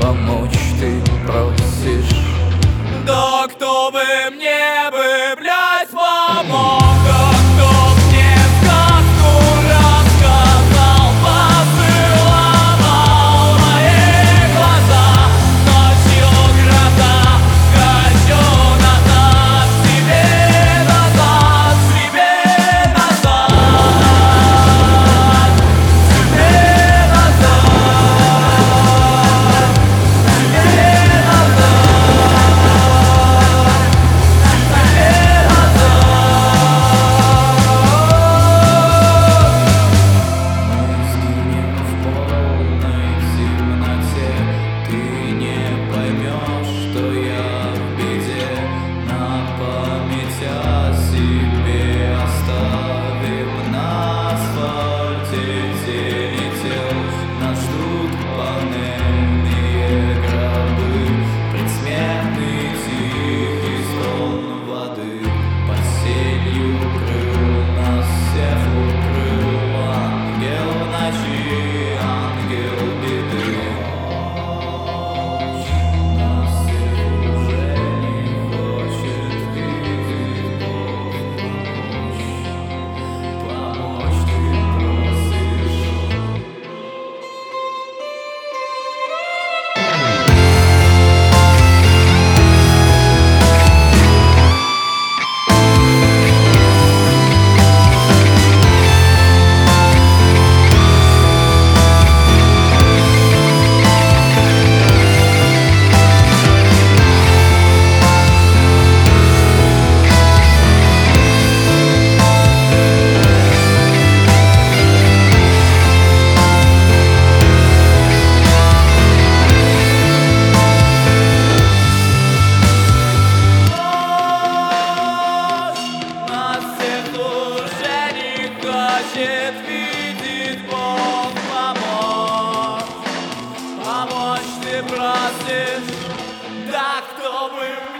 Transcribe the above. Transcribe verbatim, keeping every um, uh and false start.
помочь ты просишь. Да кто бы мне бы, блядь, помог? Да кто мне сказку рассказал, поцеловал мои глаза? Ночью гроза, хочу назад, себе назад, себе назад, себе назад, себе назад. Хочет видеть Бог, помочь, помочь ты просишь, да кто бы